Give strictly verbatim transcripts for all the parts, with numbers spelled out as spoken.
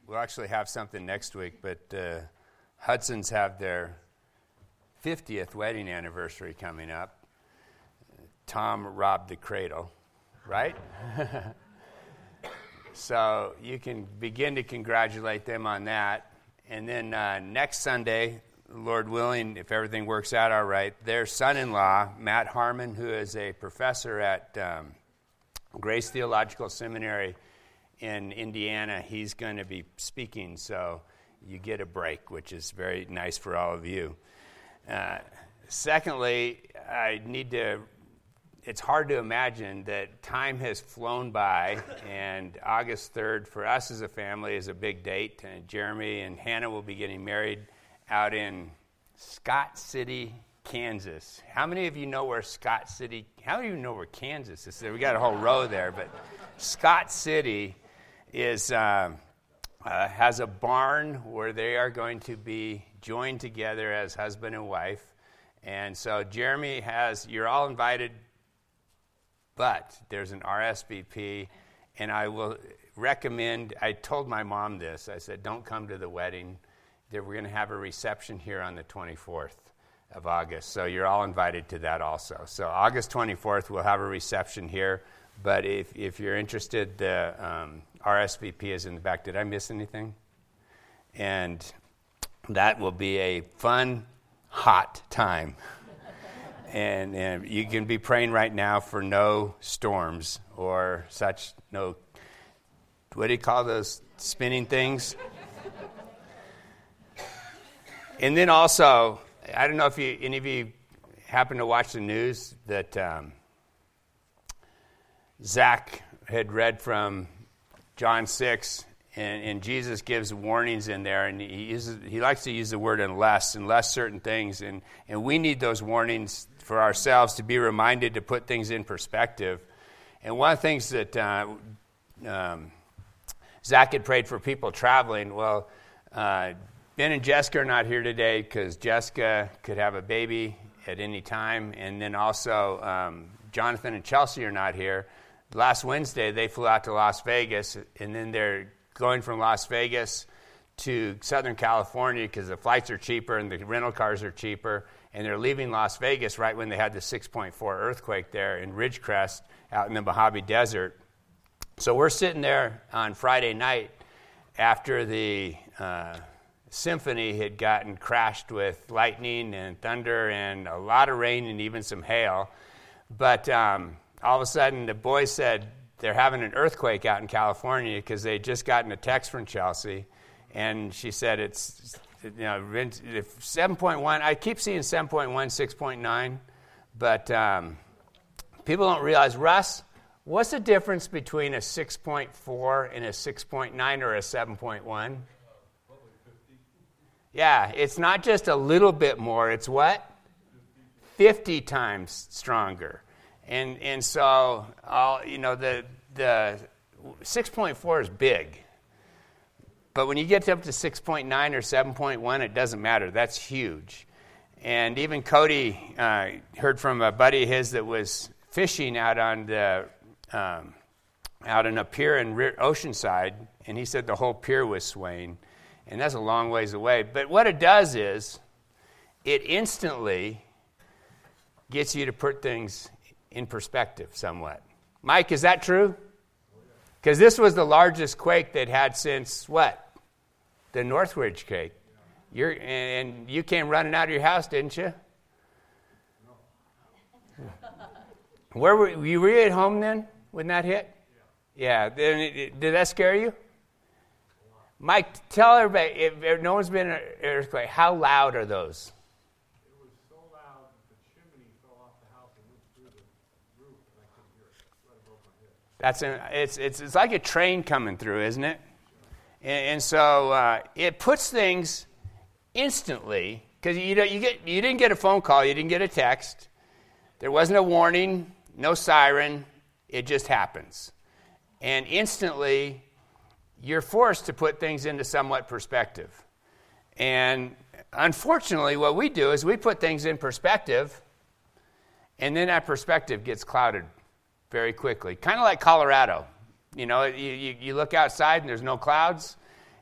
we'll actually have something next week, but uh, Hudson's have their fiftieth wedding anniversary coming up. Tom robbed the cradle, right? So you can begin to congratulate them on that. And then uh, next Sunday, Lord willing, if everything works out all right, their son-in-law, Matt Harmon, who is a professor at um, Grace Theological Seminary in Indiana, he's going to be speaking, so you get a break, which is very nice for all of you. Uh, secondly, I need to, it's hard to imagine that time has flown by, and August third for us as a family is a big date. And Jeremy and Hannah will be getting married out in Scott City, Kansas. How many of you know where Scott City, how many of you know where Kansas is? We got a whole row there, but Scott City is uh, uh, has a barn where they are going to be joined together as husband and wife. And so Jeremy has, you're all invited, but there's an R S V P, and I will recommend, I told my mom this, I said, don't come to the wedding. We're going to have a reception here on the twenty-fourth of August, so you're all invited to that also. So August twenty-fourth, we'll have a reception here, but if, if you're interested, the um, R S V P is in the back. Did I miss anything? And that will be a fun, hot time. And, and you can be praying right now for no storms or such, no, what do you call those spinning things? And then also, I don't know if you, any of you happen to watch the news, that um, Zach had read from John six, and, and Jesus gives warnings in there, and he uses, he likes to use the word unless, unless certain things, and, and we need those warnings for ourselves to be reminded to put things in perspective. And one of the things that uh, um, Zach had prayed for people traveling, well, uh, Ben and Jessica are not here today because Jessica could have a baby at any time, and then also um, Jonathan and Chelsea are not here. Last Wednesday, they flew out to Las Vegas, and then they're going from Las Vegas to Southern California because the flights are cheaper and the rental cars are cheaper, and they're leaving Las Vegas right when they had the six point four earthquake there in Ridgecrest out in the Mojave Desert. So we're sitting there on Friday night after the uh, symphony had gotten crashed with lightning and thunder and a lot of rain and even some hail. But um, all of a sudden, the boys said they're having an earthquake out in California because they had just gotten a text from Chelsea. And she said it's, you know, seven point one. I keep seeing seven point one, six point nine. But um, people don't realize, Russ, what's the difference between a six point four and a six point nine or a seven point one? Yeah, it's not just a little bit more. It's what? fifty times stronger. And and so, all, you know, the the six point four is big. But when you get up to six point nine or seven point one, it doesn't matter. That's huge. And even Cody uh, heard from a buddy of his that was fishing out on the um, out on a pier in Oceanside, and he said the whole pier was swaying. And that's a long ways away. But what it does is it instantly gets you to put things in perspective somewhat. Mike, is that true? Because this was the largest quake they'd had since what? The Northridge quake. You're, and you came running out of your house, didn't you? No. Where were you? Were you at home then when that hit? Yeah. Yeah. Did that scare you? Mike, tell everybody, if, if no one's been in an earthquake, how loud are those? It was so loud that the chimney fell off the house and went through the roof, and I couldn't hear it. Right above my head. That's an, it's, it's, it's like a train coming through, isn't it? And, and so uh, it puts things instantly, because you, you, get, you didn't get a phone call, you didn't get a text. There wasn't a warning, no siren. It just happens. And instantly, you're forced to put things into somewhat perspective. And unfortunately, what we do is we put things in perspective, and then that perspective gets clouded very quickly. Kind of like Colorado. You know, you, you, you look outside and there's no clouds,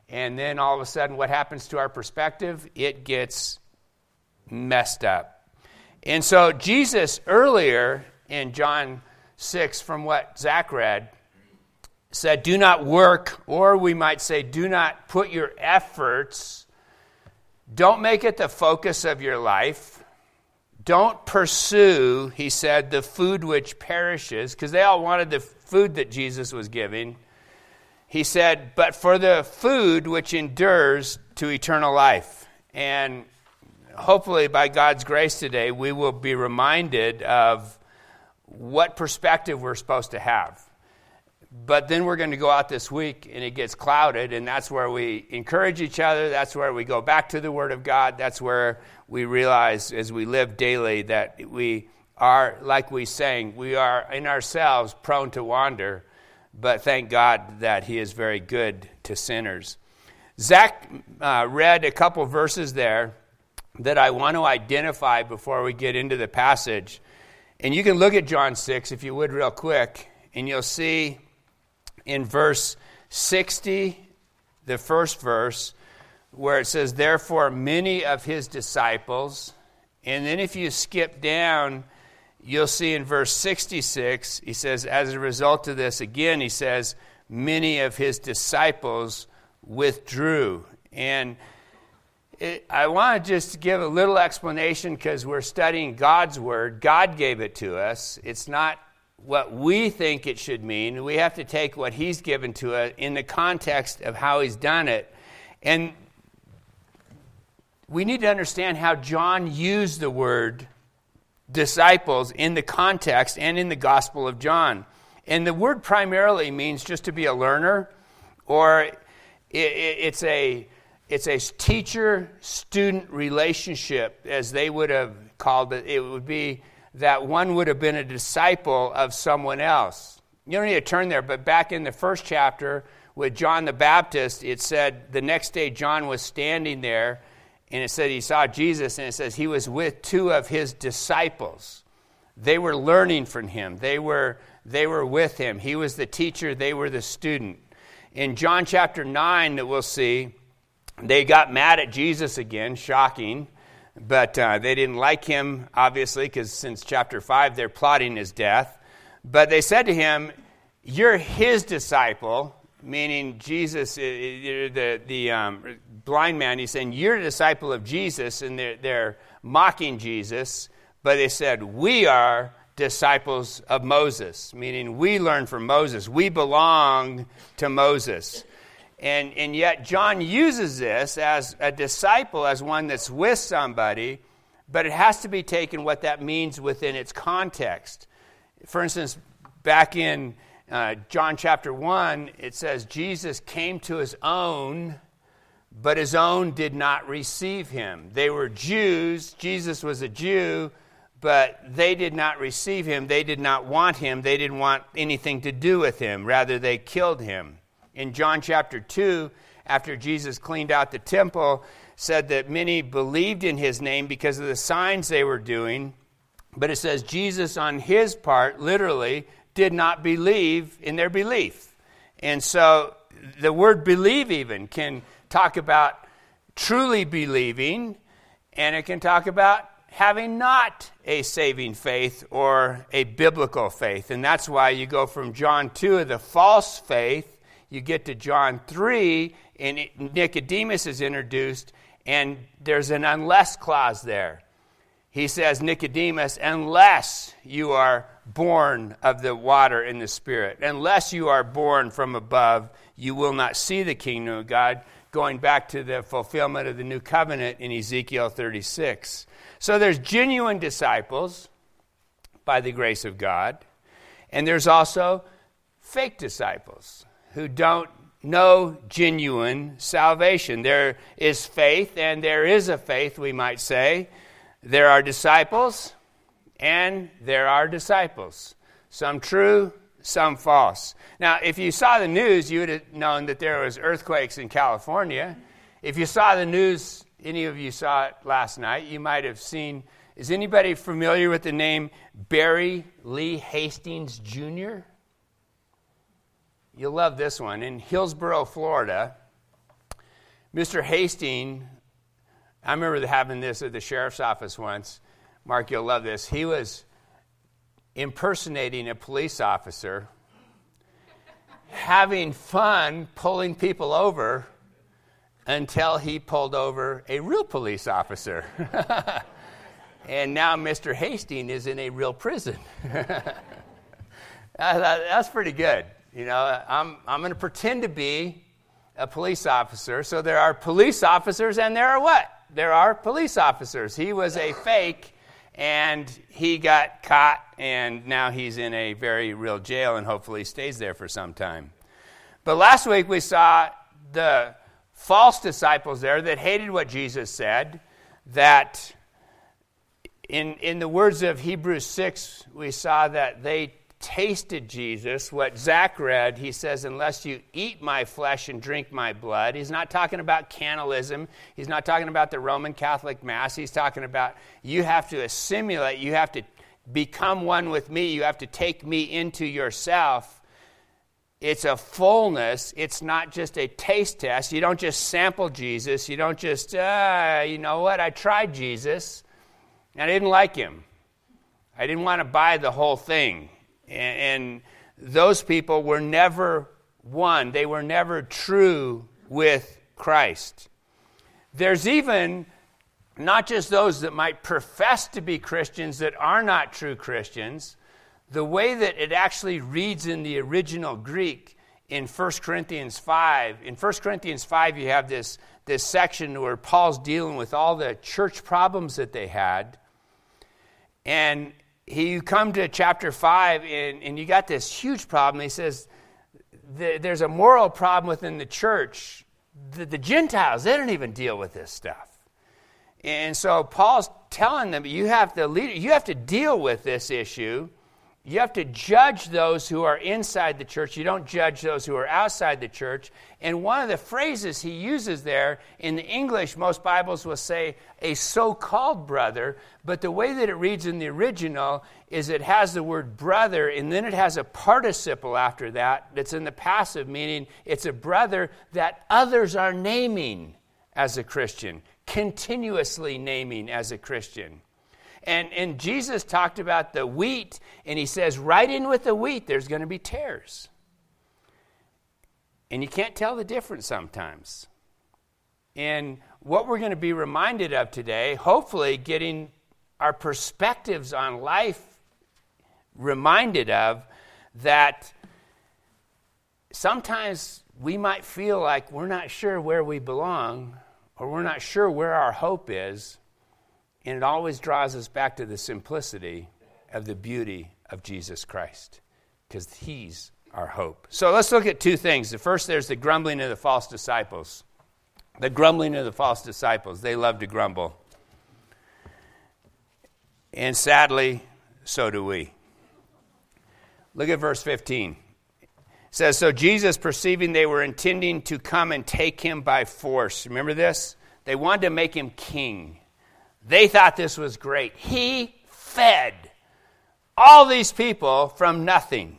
And then all of a sudden, what happens to our perspective? It gets messed up. And so Jesus earlier in John six, from what Zach read, said, do not work, or we might say, do not put your efforts, don't make it the focus of your life. Don't pursue, he said, the food which perishes, because they all wanted the food that Jesus was giving. He said, but for the food which endures to eternal life. And hopefully by God's grace today, we will be reminded of what perspective we're supposed to have. But then we're going to go out this week and it gets clouded, and that's where we encourage each other. That's where we go back to the Word of God. That's where we realize as we live daily that we are, like we sang, we are in ourselves prone to wander. But thank God that he is very good to sinners. Zach uh, read a couple verses there that I want to identify before we get into the passage. And you can look at John six, if you would, real quick, and you'll see in verse sixty, the first verse, where it says, therefore many of his disciples. And then if you skip down, you'll see in verse sixty-six, he says, as a result of this, again, he says, many of his disciples withdrew. And it, I want to just give a little explanation because we're studying God's word. God gave it to us. It's not what we think it should mean. We have to take what he's given to us in the context of how he's done it. And we need to understand how John used the word disciples in the context and in the Gospel of John. And the word primarily means just to be a learner, or it, it, it's a it's a teacher-student relationship, as they would have called it. It would be that one would have been a disciple of someone else. You don't need to turn there, but back in the first chapter with John the Baptist, it said the next day John was standing there, and it said he saw Jesus, and it says he was with two of his disciples. They were learning from him. They were, they were with him. He was the teacher. They were the student. In John chapter nine that we'll see, they got mad at Jesus again, shocking. But uh, they didn't like him, obviously, because since chapter five, they're plotting his death. But they said to him, you're his disciple, meaning Jesus, the, the um, blind man, he's saying, you're a disciple of Jesus, and they're, they're mocking Jesus. But they said, we are disciples of Moses, meaning we learn from Moses. We belong to Moses. And, and yet John uses this as a disciple, as one that's with somebody, but it has to be taken what that means within its context. For instance, back in uh, John chapter one, it says, Jesus came to his own, but his own did not receive him. They were Jews. Jesus was a Jew, but they did not receive him. They did not want him. They didn't want anything to do with him. Rather, they killed him. In John chapter two, after Jesus cleaned out the temple, said that many believed in his name because of the signs they were doing. But it says Jesus, on his part, literally, did not believe in their belief. And so the word believe even can talk about truly believing, and it can talk about having not a saving faith or a biblical faith. And that's why you go from John two, the false faith, you get to John three, and Nicodemus is introduced, and there's an unless clause there. He says, Nicodemus, unless you are born of the water and the Spirit, unless you are born from above, you will not see the kingdom of God, going back to the fulfillment of the new covenant in Ezekiel thirty-six. So there's genuine disciples by the grace of God, and there's also fake disciples who don't know genuine salvation. There is faith, and there is a faith, we might say. There are disciples, and there are disciples. Some true, some false. Now, if you saw the news, you would have known that there was earthquakes in California. If you saw the news, any of you saw it last night, you might have seen, is anybody familiar with the name Barry Lee Hastings Junior? You'll love this one. In Hillsborough, Florida, Mister Hastings, I remember having this at the sheriff's office once. Mark, you'll love this. He was impersonating a police officer, having fun pulling people over until he pulled over a real police officer. And now Mister Hastings is in a real prison. That's pretty good. You know, I'm I'm going to pretend to be a police officer. So there are police officers and there are what? There are police officers. He was a fake and he got caught and now he's in a very real jail and hopefully stays there for some time. But last week we saw the false disciples there that hated what Jesus said, that in, in the words of Hebrews six, we saw that they tasted Jesus. What Zach read, he says, unless you eat my flesh and drink my blood. He's not talking about cannibalism. He's not talking about the Roman Catholic Mass. He's talking about you have to assimilate. You have to become one with me. You have to take me into yourself. It's a fullness. It's not just a taste test. You don't just sample Jesus. You don't just, uh, you know what, I tried Jesus and I didn't like him. I didn't want to buy the whole thing. And those people were never one. They were never true with Christ. There's even not just those that might profess to be Christians that are not true Christians. The way that it actually reads in the original Greek in First Corinthians five. In First Corinthians five, you have this, this section where Paul's dealing with all the church problems that they had. And He, you come to chapter five, and, and you got this huge problem. He says, the, there's a moral problem within the church. The, the Gentiles, they don't even deal with this stuff. And so Paul's telling them, you have to lead, you have to deal with this issue. You have to judge those who are inside the church. You don't judge those who are outside the church. And one of the phrases he uses there, in the English, most Bibles will say a so-called brother, but the way that it reads in the original is it has the word brother, and then it has a participle after that that's in the passive, meaning it's a brother that others are naming as a Christian, continuously naming as a Christian. And, and Jesus talked about the wheat, and he says, right in with the wheat, there's going to be tares. And you can't tell the difference sometimes. And what we're going to be reminded of today, hopefully getting our perspectives on life reminded of, that sometimes we might feel like we're not sure where we belong, or we're not sure where our hope is. And it always draws us back to the simplicity of the beauty of Jesus Christ, because he's our hope. So let's look at two things. The first, there's the grumbling of the false disciples. The grumbling of the false disciples. They love to grumble. And sadly, so do we. Look at verse fifteen. It says, so Jesus, perceiving they were intending to come and take him by force. Remember this? They wanted to make him king. They thought this was great. He fed all these people from nothing.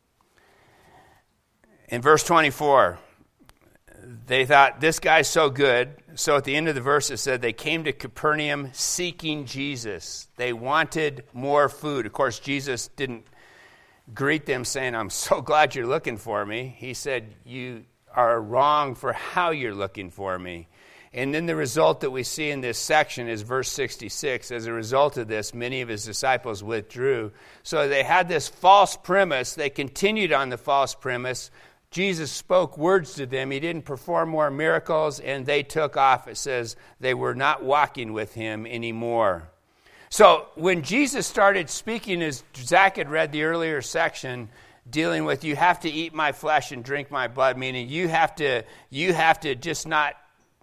In verse twenty-four, they thought, this guy's so good. So at the end of the verse it said, they came to Capernaum seeking Jesus. They wanted more food. Of course, Jesus didn't greet them saying, I'm so glad you're looking for me. He said, you are wrong for how you're looking for me. And then the result that we see in this section is verse sixty-six. As a result of this, many of his disciples withdrew. So they had this false premise. They continued on the false premise. Jesus spoke words to them. He didn't perform more miracles, and they took off. It says they were not walking with him anymore. So when Jesus started speaking, as Zach had read the earlier section, dealing with you have to eat my flesh and drink my blood, meaning you have to, you have to just not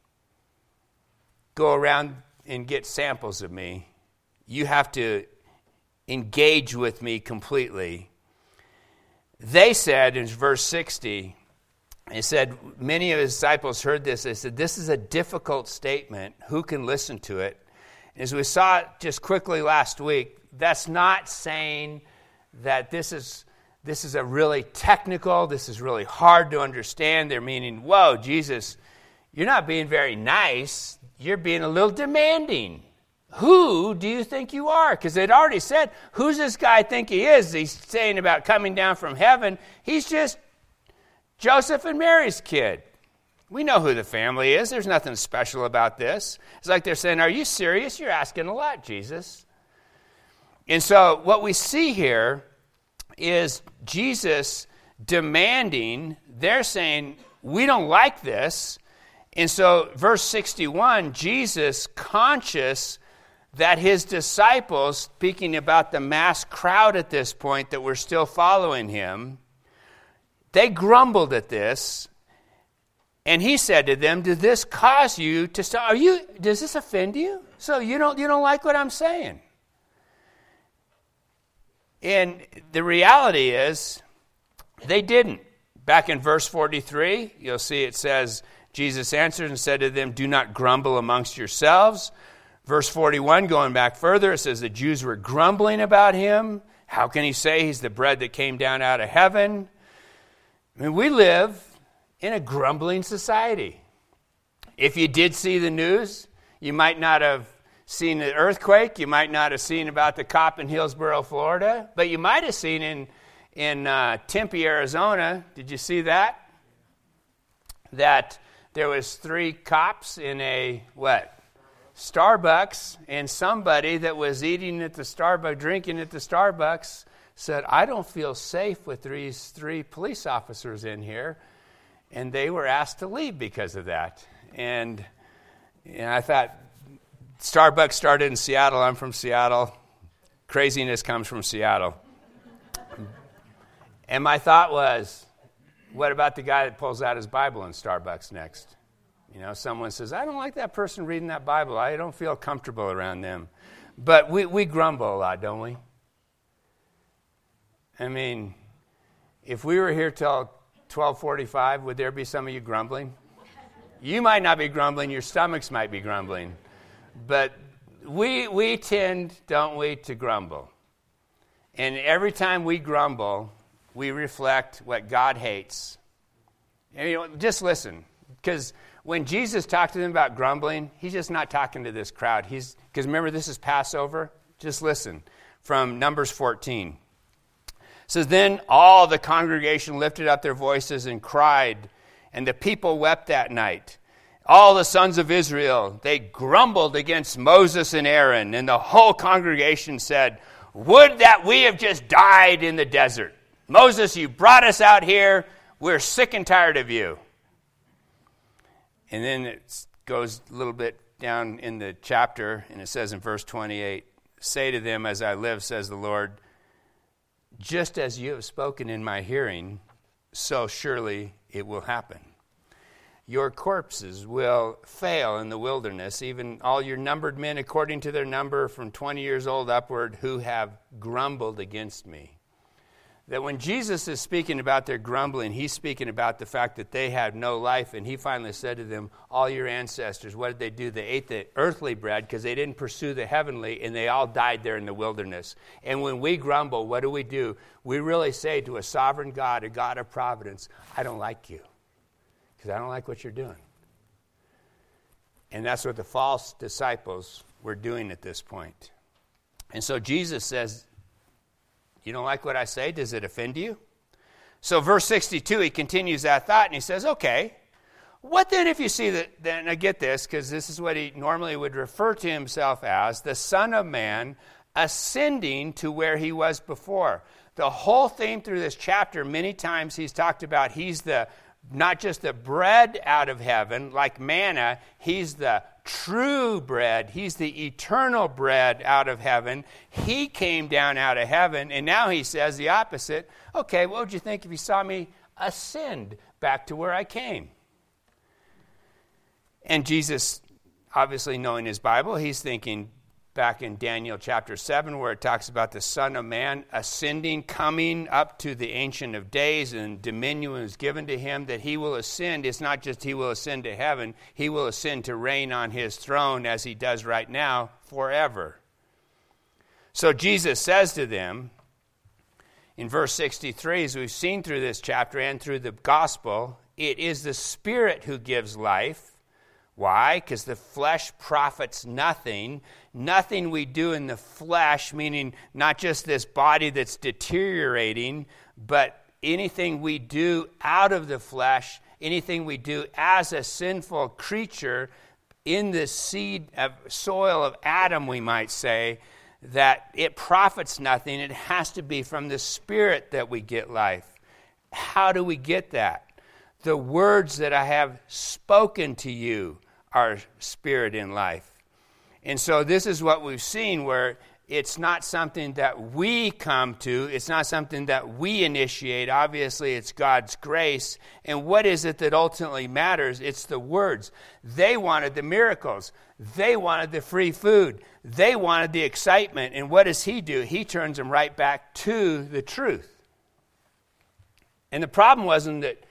go around and get samples of me. You have to engage with me completely. They said in verse sixty, it said, many of his disciples heard this. They said, this is a difficult statement. Who can listen to it? As we saw just quickly last week, that's not saying that this is this is a really technical, this is really hard to understand. They're meaning, whoa, Jesus, you're not being very nice. You're being a little demanding. Who do you think you are? Because they'd already said, who's this guy think he is? He's saying about coming down from heaven. He's just Joseph and Mary's kid. We know who the family is. There's nothing special about this. It's like they're saying, are you serious? You're asking a lot, Jesus. And so what we see here is Jesus demanding. They're saying, we don't like this. And so verse sixty-one, Jesus, conscious that his disciples, speaking about the mass crowd at this point that were still following him, they grumbled at this. And he said to them, "Did this cause you to stop? Are you? Does this offend you? So you don't you don't like what I'm saying?" And the reality is, they didn't. Back in verse forty-three, you'll see it says, Jesus answered and said to them, "Do not grumble amongst yourselves." Verse forty-one, going back further, it says the Jews were grumbling about him. How can he say he's the bread that came down out of heaven? I mean, we live in a grumbling society. If you did see the news, you might not have seen the earthquake. You might not have seen about the cop in Hillsborough, Florida. But you might have seen in, in uh, Tempe, Arizona. Did you see that? That there was three cops in a, what? Starbucks, and somebody that was eating at the Starbucks, drinking at the Starbucks, said, "I don't feel safe with these three police officers in here." And they were asked to leave because of that. And, and I thought, Starbucks started in Seattle. I'm from Seattle. Craziness comes from Seattle. And my thought was, what about the guy that pulls out his Bible in Starbucks next? You know, someone says, "I don't like that person reading that Bible. I don't feel comfortable around them." But we, we grumble a lot, don't we? I mean, if we were here till twelve forty-five, would there be some of you grumbling? You might not be grumbling. Your stomachs might be grumbling. But we we tend, don't we, to grumble. And every time we grumble, we reflect what God hates. And, you know, just listen, because when Jesus talked to them about grumbling, he's just not talking to this crowd. He's because remember, this is Passover. Just listen from Numbers fourteen. It says, "Then all the congregation lifted up their voices and cried, and the people wept that night. All the sons of Israel, they grumbled against Moses and Aaron, and the whole congregation said, 'Would that we have just died in the desert. Moses, you brought us out here. We're sick and tired of you.'" And then it goes a little bit down in the chapter, and it says in verse twenty-eight, "Say to them, as I live, says the Lord, just as you have spoken in my hearing, so surely it will happen. Your corpses will fail in the wilderness, even all your numbered men according to their number from twenty years old upward who have grumbled against me." That when Jesus is speaking about their grumbling, he's speaking about the fact that they had no life. And he finally said to them, all your ancestors, what did they do? They ate the earthly bread because they didn't pursue the heavenly, and they all died there in the wilderness. And when we grumble, what do we do? We really say to a sovereign God, a God of providence, "I don't like you because I don't like what you're doing." And that's what the false disciples were doing at this point. And so Jesus says, "You don't like what I say? Does it offend you?" So verse sixty-two, he continues that thought, and he says, okay, what then if you see that, then I get this, because this is what he normally would refer to himself as, the Son of Man ascending to where he was before. The whole theme through this chapter, many times he's talked about he's the not just the bread out of heaven, like manna, he's the true bread. He's the eternal bread out of heaven. He came down out of heaven, and now he says the opposite. Okay, what would you think if you saw me ascend back to where I came? And Jesus, obviously knowing his Bible, he's thinking back in Daniel chapter seven, where it talks about the Son of Man ascending, coming up to the Ancient of Days, and dominion is given to him, that he will ascend. It's not just he will ascend to heaven, he will ascend to reign on his throne as he does right now forever. So Jesus says to them in verse sixty-three, as we've seen through this chapter and through the gospel, it is the Spirit who gives life. Why? Because the flesh profits nothing. Nothing we do in the flesh, meaning not just this body that's deteriorating, but anything we do out of the flesh, anything we do as a sinful creature in the seed of soil of Adam, we might say, that it profits nothing. It has to be from the Spirit that we get life. How do we get that? The words that I have spoken to you are spirit and life. And so this is what we've seen, where it's not something that we come to. It's not something that we initiate. Obviously, it's God's grace. And what is it that ultimately matters? It's the words. They wanted the miracles. They wanted the free food. They wanted the excitement. And what does he do? He turns them right back to the truth. And the problem wasn't that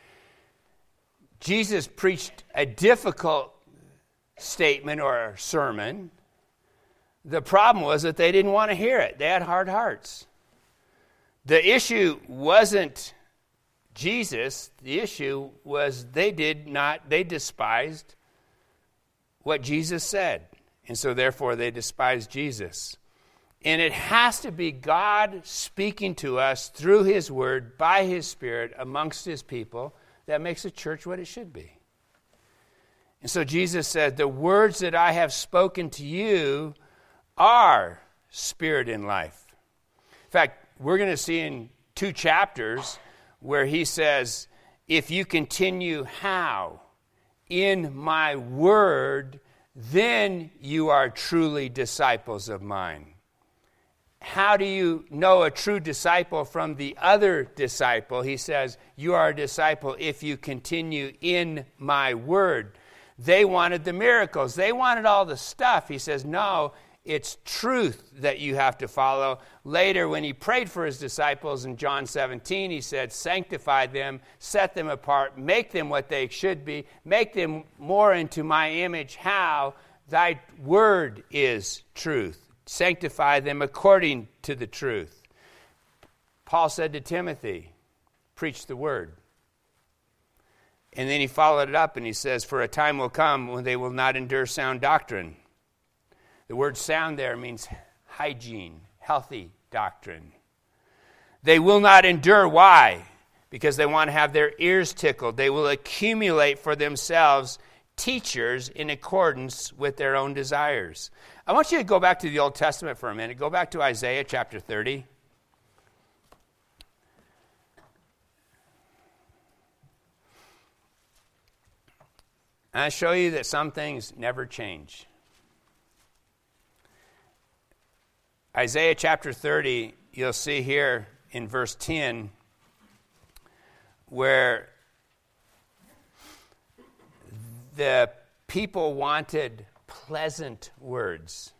Jesus preached a difficult statement or a sermon. The problem was that they didn't want to hear it. They had hard hearts. The issue wasn't Jesus. The issue was they did not, they despised what Jesus said. And so therefore they despised Jesus. And it has to be God speaking to us through his word, by his Spirit, amongst his people, that makes a church what it should be. And so Jesus said, the words that I have spoken to you are spirit and life. In fact, we're going to see in two chapters where he says, if you continue how? In my word, then you are truly disciples of mine. How do you know a true disciple from the other disciple? He says, you are a disciple if you continue in my word. They wanted the miracles. They wanted all the stuff. He says, no, it's truth that you have to follow. Later, when he prayed for his disciples in John seventeen, he said, sanctify them, set them apart, make them what they should be, make them more into my image. How? Thy word is truth. Sanctify them according to the truth. Paul said to Timothy, preach the word. And then he followed it up and he says, for a time will come when they will not endure sound doctrine. The word sound there means hygiene, healthy doctrine. They will not endure. Why? Because they want to have their ears tickled. They will accumulate for themselves teachers in accordance with their own desires. I want you to go back to the Old Testament for a minute. Go back to Isaiah chapter thirty. And I show you that some things never change. Isaiah chapter thirty, you'll see here in verse ten, where the people wanted pleasant words.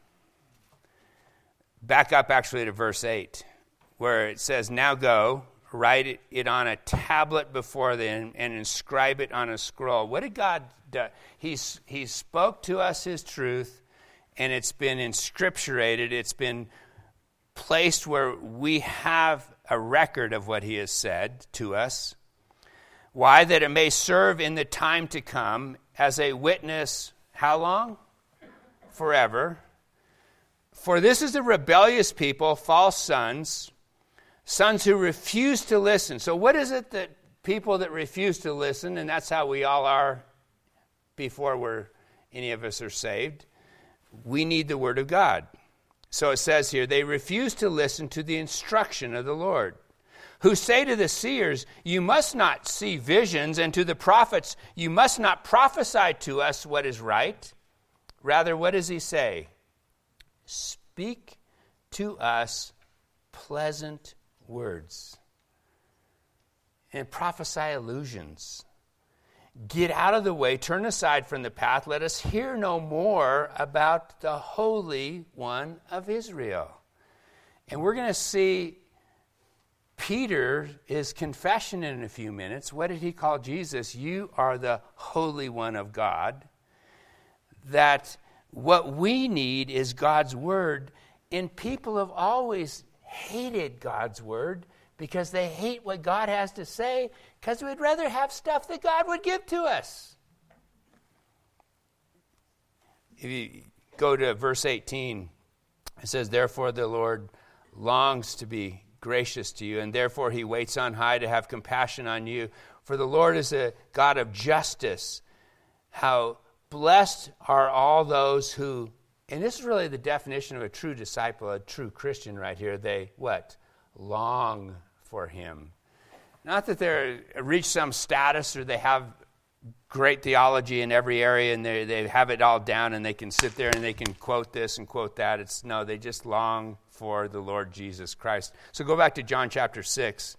Back up actually to verse eight, where it says, now go, write it on a tablet before them and inscribe it on a scroll. What did God do? He's, he spoke to us his truth, and it's been inscripturated. It's been placed where we have a record of what he has said to us. Why? That it may serve in the time to come as a witness. How long? Forever. For this is a rebellious people, false sons, sons who refuse to listen. So what is it that people that refuse to listen, and that's how we all are before we're any of us are saved, we need the word of God. So it says here, they refuse to listen to the instruction of the Lord, who say to the seers, you must not see visions, and to the prophets, you must not prophesy to us what is right. Rather, what does he say? Speak to us pleasant words and prophesy illusions. Get out of the way, turn aside from the path. Let us hear no more about the Holy One of Israel. And we're going to see Peter, his confession in a few minutes. What did he call Jesus? You are the Holy One of God. That what we need is God's word. And people have always hated God's word because they hate what God has to say, because we'd rather have stuff that God would give to us. if you go to verse eighteen, it says, therefore the Lord longs to be gracious to you, and therefore he waits on high to have compassion on you. For the Lord is a God of justice. How blessed are all those who, and this is really the definition of a true disciple, a true Christian right here. They, what? Long for him. Not that they're reached some status or they have great theology in every area and they, they have it all down and they can sit there and they can quote this and quote that. It's no, they just long for the Lord Jesus Christ. So go back to John chapter six.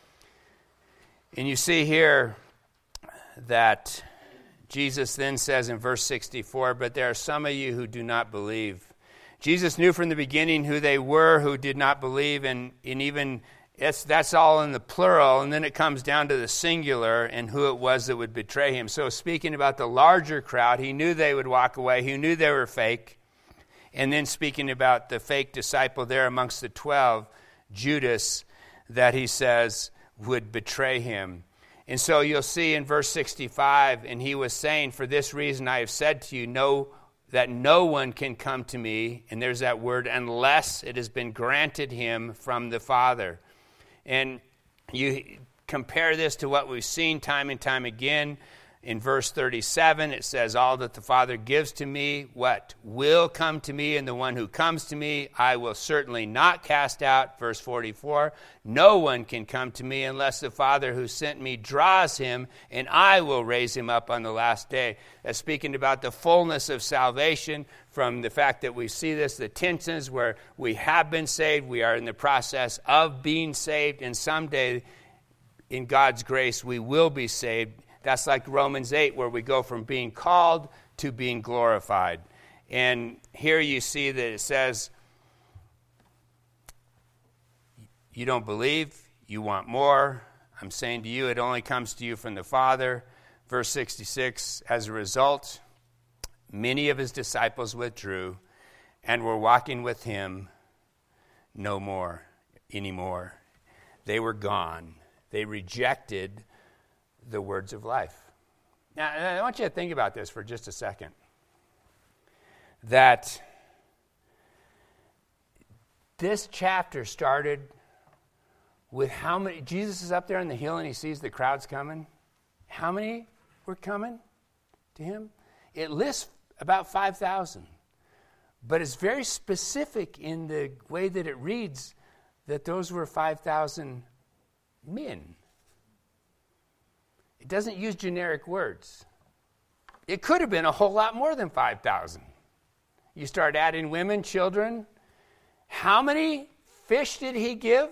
And you see here that Jesus then says in verse sixty-four, but there are some of you who do not believe. Jesus knew from the beginning who they were who did not believe, and, and even it's, that's all in the plural, and then it comes down to the singular and who it was that would betray him. So speaking about the larger crowd, he knew they would walk away. He knew they were fake. And then speaking about the fake disciple there amongst the twelve, Judas, that he says would betray him. And so you'll see in verse sixty-five, and he was saying, for this reason I have said to you, no, that no one can come to me, and there's that word, unless it has been granted him from the Father. And you compare this to what we've seen time and time again. In verse thirty-seven, it says, all that the Father gives to me, what? Will come to me, and the one who comes to me, I will certainly not cast out. Verse forty-four, no one can come to me unless the Father who sent me draws him, and I will raise him up on the last day. That's speaking about the fullness of salvation from the fact that we see this, the tensions where we have been saved, we are in the process of being saved, and someday in God's grace we will be saved. That's like Romans eight, where we go from being called to being glorified. And here you see that it says, you don't believe, you want more. I'm saying to you, it only comes to you from the Father. Verse sixty-six, as a result, many of his disciples withdrew and were walking with him no more anymore. They were gone. They rejected the words of life. Now, I want you to think about this for just a second. That this chapter started with how many, Jesus is up there on the hill and he sees the crowds coming. How many were coming to him? It lists about five thousand. But it's very specific in the way that it reads that those were five thousand men. It doesn't use generic words. It could have been a whole lot more than five thousand. You start adding women, children. How many fish did he give?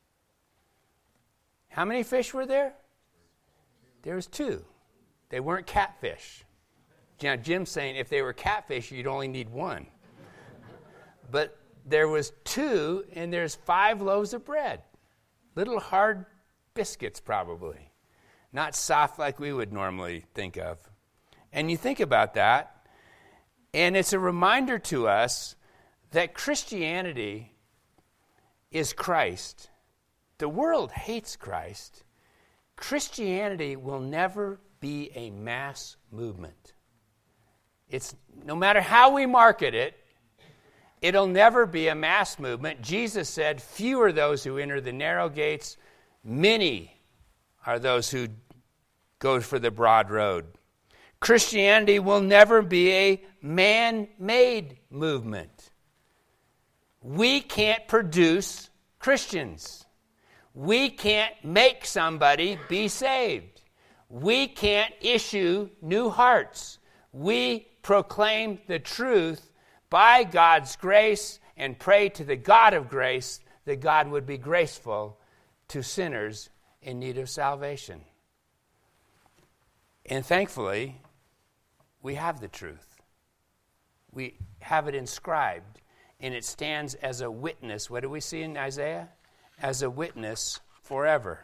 How many fish were there? There was two. They weren't catfish. Now, Jim's saying if they were catfish, you'd only need one. But there was two, and there's five loaves of bread. Little hard biscuits, probably. Not soft like we would normally think of. And you think about that, and it's a reminder to us that Christianity is Christ. The world hates Christ. Christianity will never be a mass movement. It's no matter how we market it, it'll never be a mass movement. Jesus said, few are those who enter the narrow gates, many are those who go for the broad road. Christianity will never be a man-made movement. We can't produce Christians. We can't make somebody be saved. We can't issue new hearts. We proclaim the truth by God's grace and pray to the God of grace that God would be graceful to sinners in need of salvation. And thankfully, we have the truth. We have it inscribed, and it stands as a witness. What do we see in Isaiah? As a witness forever.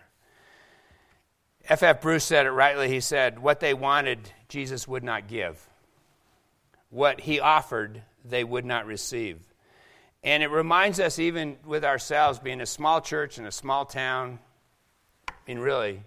F F Bruce said it rightly. He said, what they wanted, Jesus would not give. What he offered, they would not receive. And it reminds us, even with ourselves, being a small church in a small town, I mean, really,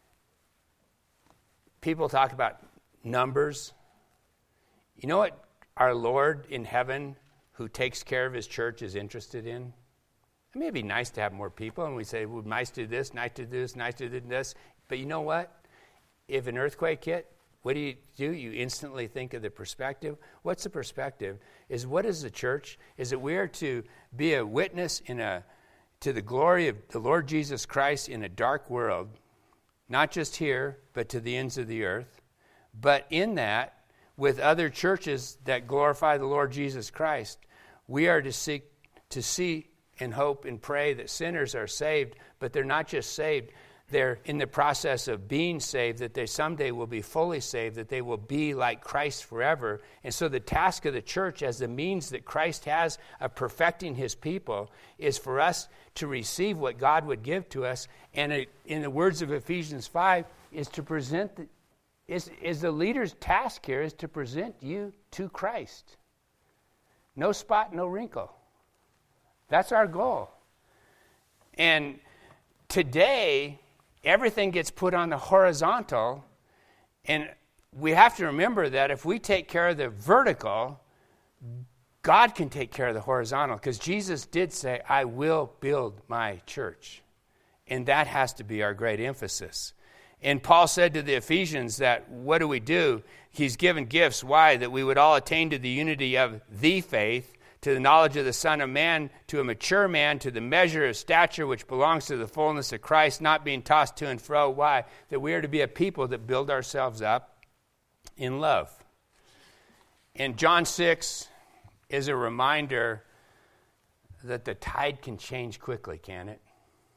people talk about numbers. You know what our Lord in heaven who takes care of his church is interested in? It may be nice to have more people, and we say, well, nice to do this, nice to do this, nice to do this. But you know what? If an earthquake hit, what do you do? You instantly think of the perspective. What's the perspective? Is what is the church? Is that we are to be a witness in a to the glory of the Lord Jesus Christ in a dark world, not just here, but to the ends of the earth. But in that, with other churches that glorify the Lord Jesus Christ, we are to seek to see and hope and pray that sinners are saved, but they're not just saved. They're in the process of being saved, that they someday will be fully saved, that they will be like Christ forever. And so the task of the church as the means that Christ has of perfecting his people is for us to receive what God would give to us. And it, in the words of Ephesians five, is to present, the, is, is the leader's task here is to present you to Christ. No spot, no wrinkle. That's our goal. And today, everything gets put on the horizontal, and we have to remember that if we take care of the vertical, God can take care of the horizontal, because Jesus did say, I will build my church. And that has to be our great emphasis. And Paul said to the Ephesians that, what do we do? He's given gifts. Why? That we would all attain to the unity of the faith, to the knowledge of the Son of Man, to a mature man, to the measure of stature which belongs to the fullness of Christ, not being tossed to and fro. Why? That we are to be a people that build ourselves up in love. And John six is a reminder that the tide can change quickly, can it?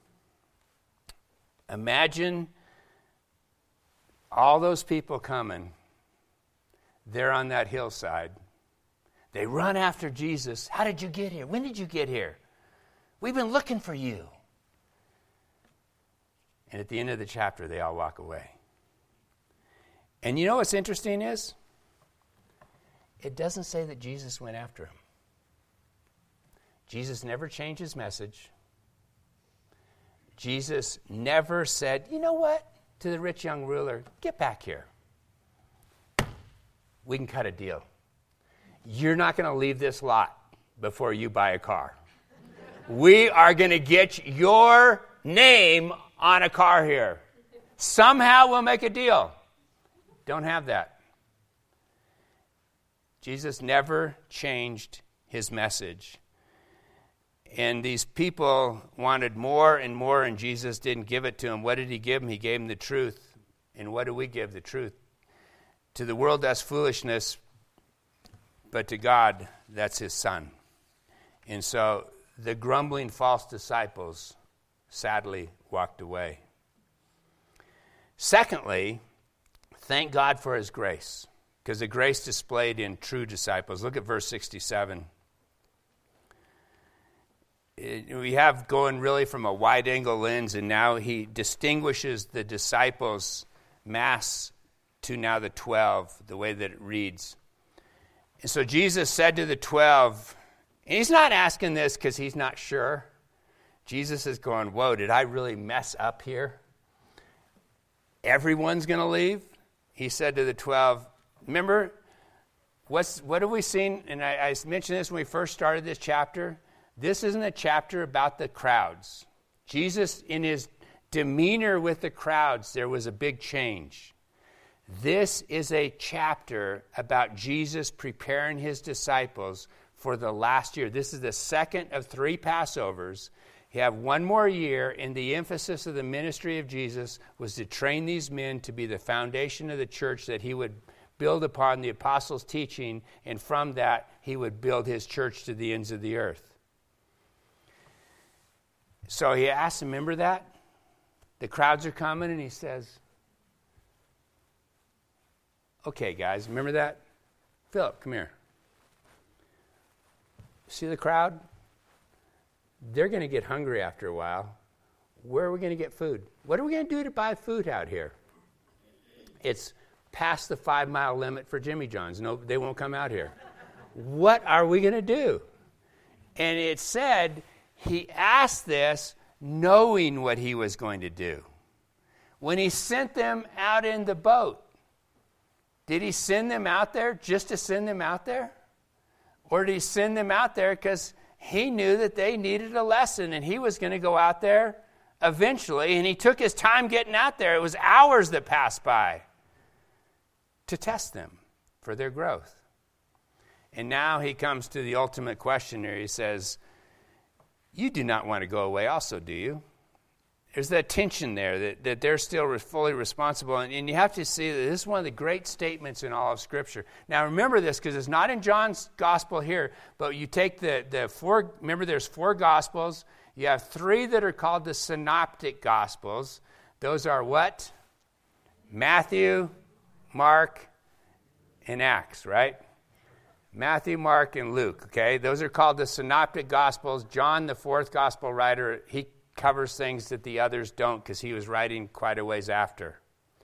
Imagine all those people coming. They're on that hillside. They run after Jesus. How did you get here? When did you get here? We've been looking for you. And at the end of the chapter, they all walk away. And you know what's interesting is? It doesn't say that Jesus went after him. Jesus never changed his message. Jesus never said, you know what, to the rich young ruler, get back here. We can cut a deal. You're not going to leave this lot before you buy a car. We are going to get your name on a car here. Somehow we'll make a deal. Don't have that. Jesus never changed his message. And these people wanted more and more, and Jesus didn't give it to them. What did he give them? He gave them the truth. And what do we give the truth? To the world, that's foolishness. But to God, that's his Son. And so the grumbling false disciples sadly walked away. Secondly, thank God for his grace, because the grace displayed in true disciples. Look at verse sixty-seven. It, we have going really from a wide-angle lens, and now he distinguishes the disciples' mass to now the twelve, the way that it reads. And so Jesus said to the twelve, and he's not asking this because he's not sure. Jesus is going, whoa, did I really mess up here? Everyone's going to leave? He said to the twelve, remember, what's, what have we seen? And I, I mentioned this when we first started this chapter. This isn't a chapter about the crowds. Jesus, in his demeanor with the crowds, there was a big change. This is a chapter about Jesus preparing his disciples for the last year. This is the second of three Passovers. You have one more year, and the emphasis of the ministry of Jesus was to train these men to be the foundation of the church that he would build upon the apostles' teaching, and from that, he would build his church to the ends of the earth. So he asked them, remember that? The crowds are coming, and he says, okay, guys, remember that? Philip, come here. See the crowd? They're going to get hungry after a while. Where are we going to get food? What are we going to do to buy food out here? It's past the five-mile limit for Jimmy John's. No, they won't come out here. What are we going to do? And it said he asked this knowing what he was going to do. When he sent them out in the boat, did he send them out there just to send them out there? Or did he send them out there because he knew that they needed a lesson and he was going to go out there eventually? And he took his time getting out there. It was hours that passed by to test them for their growth. And now he comes to the ultimate question here. He says, you do not want to go away also, do you? There's that tension there that, that they're still fully responsible. And, and you have to see that this is one of the great statements in all of Scripture. Now remember this, because it's not in John's gospel here, but you take the, the four, remember there's four gospels. You have three that are called the synoptic gospels. Those are what? Matthew, Mark, and Acts, right? Matthew, Mark, and Luke, okay? Those are called the synoptic gospels. John, the fourth gospel writer, he covers things that the others don't because he was writing quite a ways after.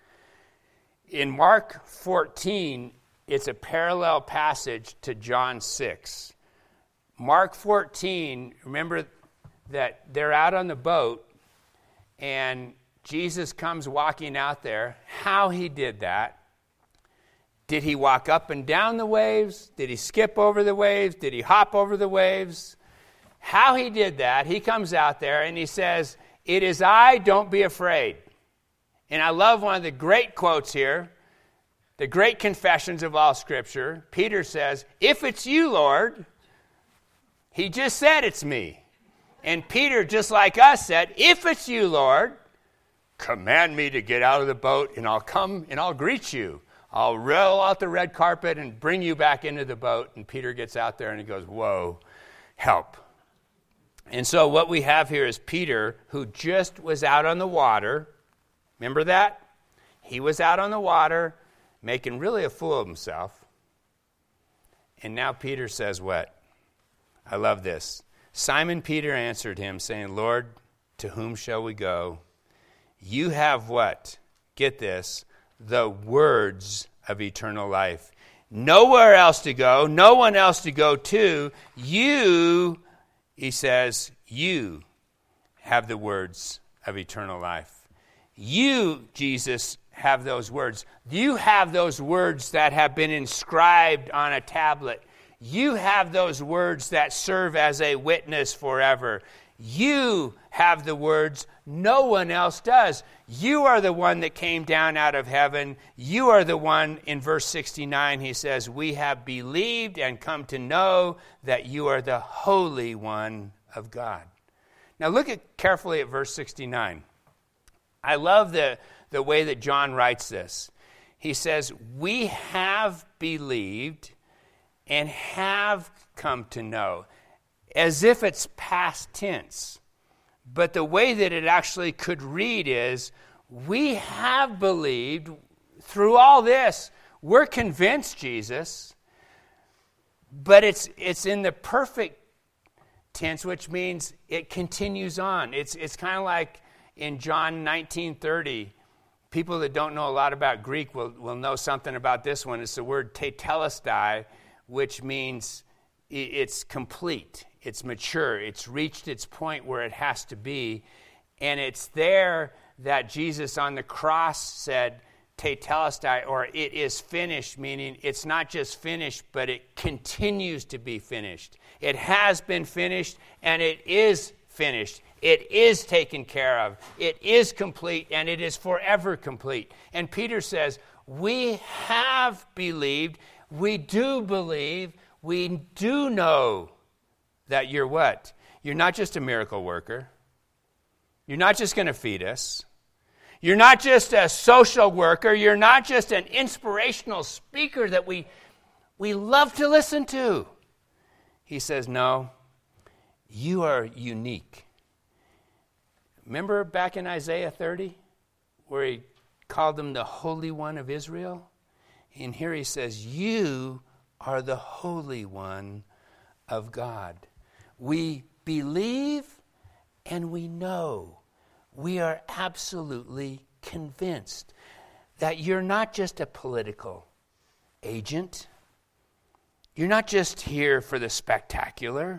In Mark fourteen, it's a parallel passage to John six. Mark fourteen, remember that they're out on the boat and Jesus comes walking out there. How he did that? Did he walk up and down the waves? Did he skip over the waves? Did he hop over the waves? How he did that, he comes out there and he says, it is I, don't be afraid. And I love one of the great quotes here, the great confessions of all Scripture. Peter says, if it's you, Lord, he just said it's me. And Peter, just like us, said, if it's you, Lord, command me to get out of the boat and I'll come and I'll greet you. I'll roll out the red carpet and bring you back into the boat. And Peter gets out there and he goes, whoa, help. And so what we have here is Peter, who just was out on the water. Remember that? He was out on the water, making really a fool of himself. And now Peter says what? I love this. Simon Peter answered him, saying, Lord, to whom shall we go? You have what? Get this. The words of eternal life. Nowhere else to go. No one else to go to. You... He says, you have the words of eternal life. You, Jesus, have those words. You have those words that have been inscribed on a tablet. You have those words that serve as a witness forever. You have the words no one else does. You are the one that came down out of heaven. You are the one, in verse sixty-nine, he says, we have believed and come to know that you are the Holy One of God. Now look at carefully at verse sixty-nine. I love the, the way that John writes this. He says, we have believed and have come to know, as if it's past tense. But the way that it actually could read is, we have believed through all this. We're convinced, Jesus. But it's it's in the perfect tense, which means it continues on. It's it's kind of like in John nineteen thirty. People that don't know a lot about Greek will, will know something about this one. It's the word tetelestai, which means it's complete. It's mature. It's reached its point where it has to be. And it's there that Jesus on the cross said, tetelestai, or it is finished, meaning it's not just finished, but it continues to be finished. It has been finished, and it is finished. It is taken care of. It is complete, and it is forever complete. And Peter says, we have believed. We do believe. We do know that you're what? You're not just a miracle worker. You're not just going to feed us. You're not just a social worker. You're not just an inspirational speaker that we, we love to listen to. He says, no, you are unique. Remember back in Isaiah thirty, where he called him the Holy One of Israel? And here he says, you are the Holy One of God. We believe and we know. We are absolutely convinced that you're not just a political agent. You're not just here for the spectacular.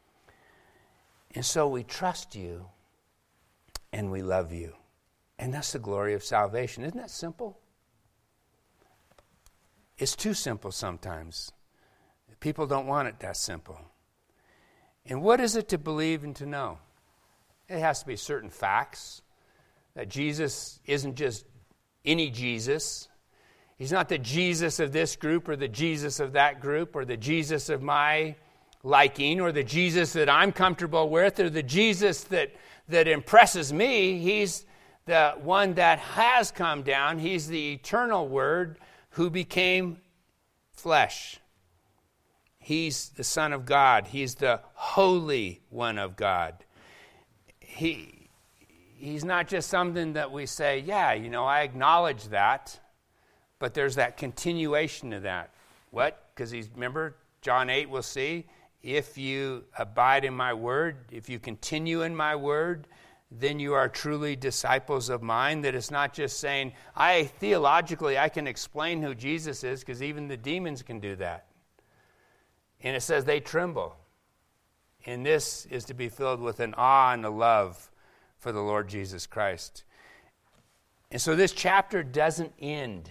And so we trust you and we love you. And that's the glory of salvation. Isn't that simple? It's too simple sometimes. People don't want it that simple. And what is it to believe and to know? It has to be certain facts. That Jesus isn't just any Jesus. He's not the Jesus of this group or the Jesus of that group or the Jesus of my liking or the Jesus that I'm comfortable with or the Jesus that, that impresses me. He's the one that has come down. He's the eternal Word who became flesh. He's the Son of God. He's the Holy One of God. He... He's not just something that we say, yeah, you know, I acknowledge that, but there's that continuation of that. What? Because he's, remember, John eight, we'll see, if you abide in my word, if you continue in my word, then you are truly disciples of mine. That it's not just saying, I theologically, I can explain who Jesus is, because even the demons can do that. And it says they tremble. And this is to be filled with an awe and a love for the Lord Jesus Christ. And so this chapter doesn't end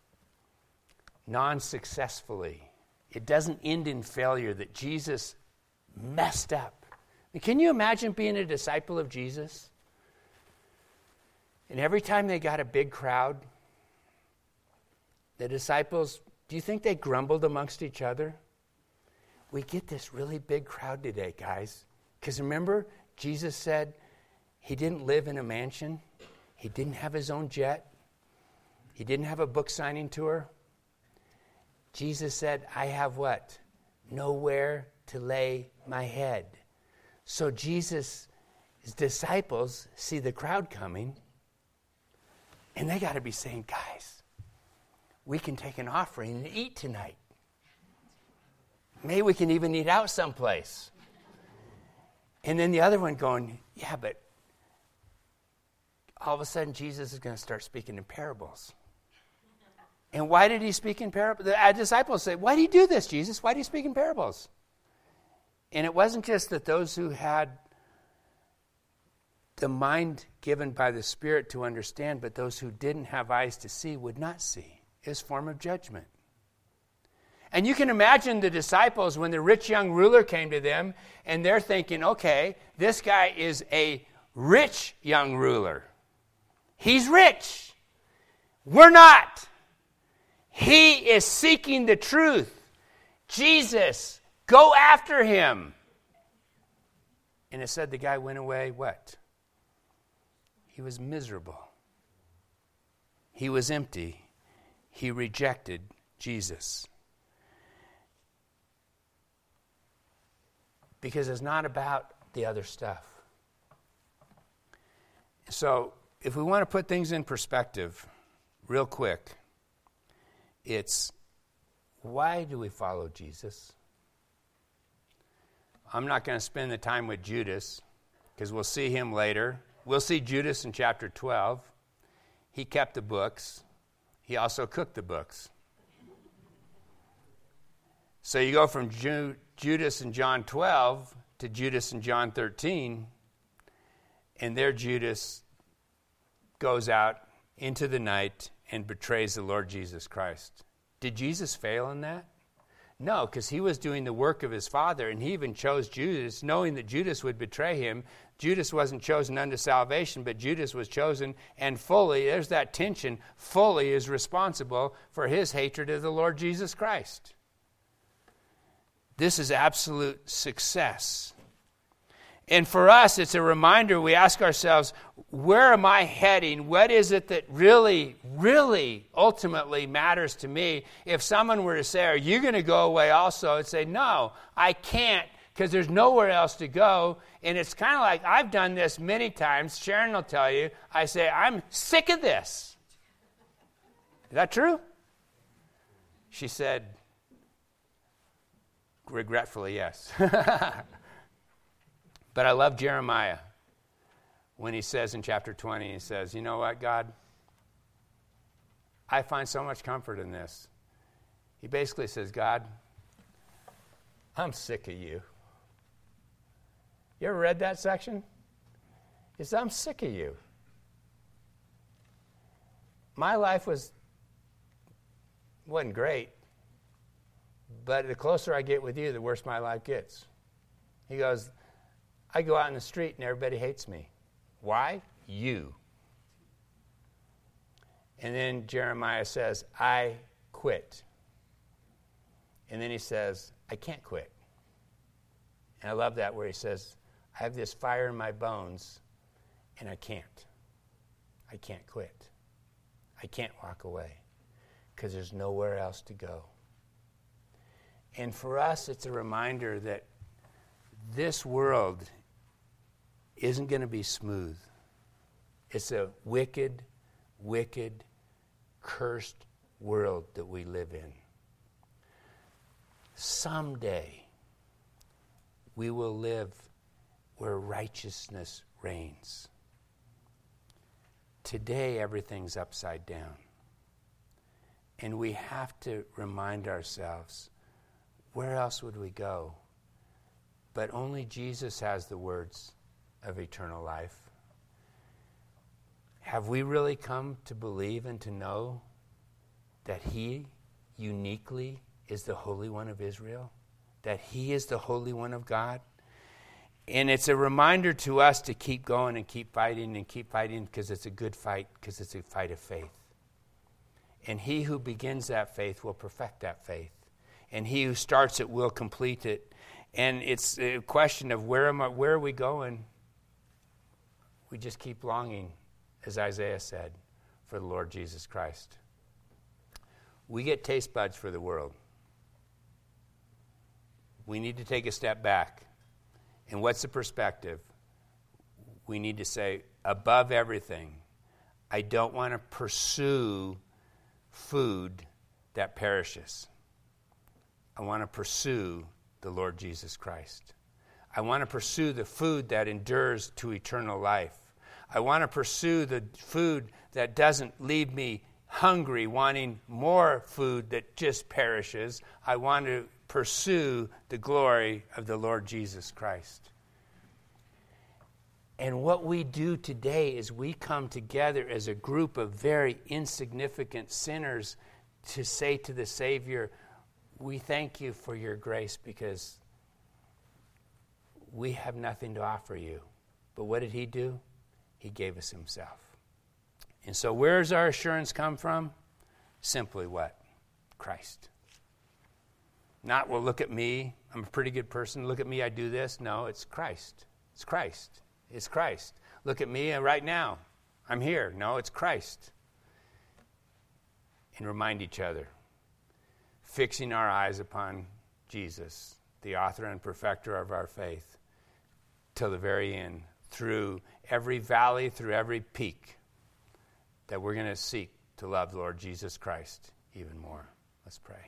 non-successfully. It doesn't end in failure, that Jesus messed up. And can you imagine being a disciple of Jesus? And every time they got a big crowd, the disciples, do you think they grumbled amongst each other? We get this really big crowd today, guys. Because remember, Jesus said, he didn't live in a mansion. He didn't have his own jet. He didn't have a book signing tour. Jesus said, I have what? Nowhere to lay my head. So Jesus' disciples see the crowd coming, and they got to be saying, guys, we can take an offering and eat tonight. Maybe we can even eat out someplace. And then the other one going, yeah, but all of a sudden, Jesus is going to start speaking in parables. And why did he speak in parables? The disciples say, why do you do this, Jesus? Why do you speak in parables? And it wasn't just that those who had the mind given by the Spirit to understand, but those who didn't have eyes to see would not see. It's a form of judgment. And you can imagine the disciples when the rich young ruler came to them, and they're thinking, okay, this guy is a rich young ruler. He's rich. We're not. He is seeking the truth. Jesus, go after him. And it said the guy went away, what? He was miserable. He was empty. He rejected Jesus. Because it's not about the other stuff. So, if we want to put things in perspective, real quick, it's, why do we follow Jesus? I'm not going to spend the time with Judas, because we'll see him later. We'll see Judas in chapter twelve. He kept the books. He also cooked the books. So you go from Ju- Judas in John twelve to Judas in John thirteen, and there Judas goes out into the night and betrays the Lord Jesus Christ. Did Jesus fail in that? No, because he was doing the work of his Father, and he even chose Judas, knowing that Judas would betray him. Judas wasn't chosen unto salvation, but Judas was chosen, and fully, there's that tension, fully is responsible for his hatred of the Lord Jesus Christ. This is absolute success. And for us, it's a reminder, we ask ourselves, where am I heading? What is it that really, really ultimately matters to me? If someone were to say, are you going to go away also? I'd say, no, I can't, because there's nowhere else to go. And it's kind of like, I've done this many times. Sharon will tell you, I say, I'm sick of this. Is that true? She said, regretfully, yes. But I love Jeremiah when he says in chapter twenty, he says, you know what, God? I find so much comfort in this. He basically says, God, I'm sick of you. You ever read that section? He says, I'm sick of you. My life was, wasn't great. but the closer I get with you, the worse my life gets. He goes, I go out in the street and everybody hates me. Why? You. And then Jeremiah says, I quit. And then he says, I can't quit. And I love that where he says, I have this fire in my bones and I can't. I can't quit. I can't walk away because there's nowhere else to go. And for us, it's a reminder that this world isn't going to be smooth. It's a wicked, wicked, cursed world that we live in. Someday, we will live where righteousness reigns. Today, everything's upside down. And we have to remind ourselves, where else would we go? But only Jesus has the words of eternal life. Have we really come to believe and to know that He uniquely is the Holy One of Israel? That He is the Holy One of God? And it's a reminder to us to keep going and keep fighting and keep fighting because it's a good fight, because it's a fight of faith. And He who begins that faith will perfect that faith. And He who starts it will complete it. And it's a question of where am I, where are we going? We just keep longing, as Isaiah said, for the Lord Jesus Christ. We get taste buds for the world. We need to take a step back. And what's the perspective? We need to say, above everything, I don't want to pursue food that perishes. I want to pursue the Lord Jesus Christ. I want to pursue the food that endures to eternal life. I want to pursue the food that doesn't leave me hungry, wanting more food that just perishes. I want to pursue the glory of the Lord Jesus Christ. And what we do today is we come together as a group of very insignificant sinners to say to the Savior, we thank you for your grace because we have nothing to offer you. But what did He do? He gave us Himself. And so where does our assurance come from? Simply what? Christ. Not, well, look at me. I'm a pretty good person. Look at me, I do this. No, it's Christ. It's Christ. It's Christ. Look at me right now. I'm here. No, it's Christ. And remind each other, fixing our eyes upon Jesus, the author and perfecter of our faith, till the very end, through every valley, through every peak, that we're going to seek to love Lord Jesus Christ even more. Let's pray.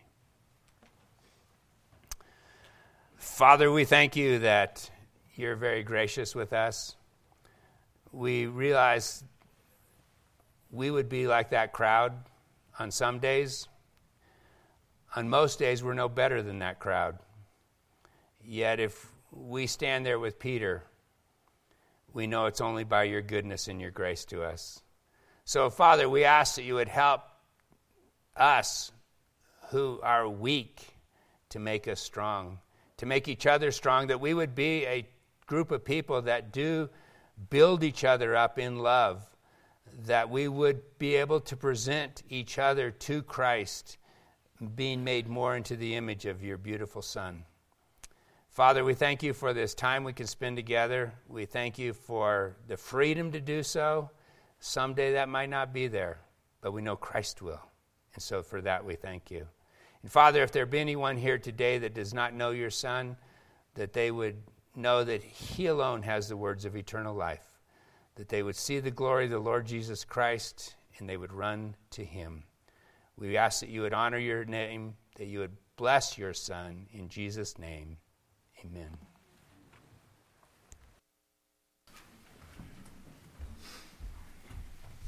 Father, we thank you that you're very gracious with us. We realize we would be like that crowd on some days. On most days, we're no better than that crowd. Yet if we stand there with Peter, we know it's only by your goodness and your grace to us. So, Father, we ask that you would help us who are weak to make us strong, to make each other strong, that we would be a group of people that do build each other up in love, that we would be able to present each other to Christ, being made more into the image of your beautiful Son. Father, we thank you for this time we can spend together. We thank you for the freedom to do so. Someday that might not be there, but we know Christ will. And so for that we thank you. And Father, if there be anyone here today that does not know your Son, that they would know that He alone has the words of eternal life, that they would see the glory of the Lord Jesus Christ, and they would run to Him. We ask that you would honor your name, that you would bless your Son. In Jesus' name, amen.